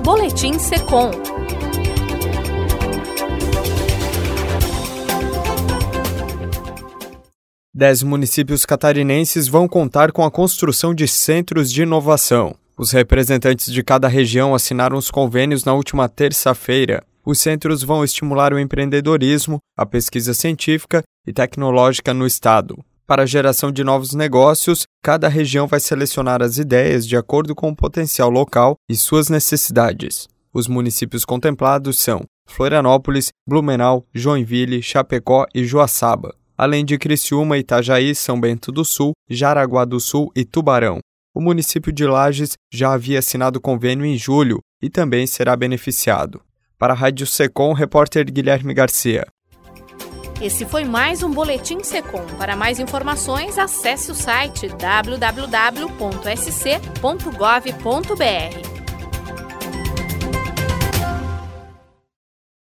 Boletim Secom. Dez municípios catarinenses vão contar com a construção de centros de inovação. Os representantes de cada região assinaram os convênios na última terça-feira. Os centros vão estimular o empreendedorismo, a pesquisa científica e tecnológica no estado. Para a geração de novos negócios, cada região vai selecionar as ideias de acordo com o potencial local e suas necessidades. Os municípios contemplados são Florianópolis, Blumenau, Joinville, Chapecó e Joaçaba, além de Criciúma, Itajaí, São Bento do Sul, Jaraguá do Sul e Tubarão. O município de Lages já havia assinado convênio em julho e também será beneficiado. Para a Rádio Secom, repórter Guilherme Garcia. Esse foi mais um Boletim Secom. Para mais informações, acesse o site www.sc.gov.br.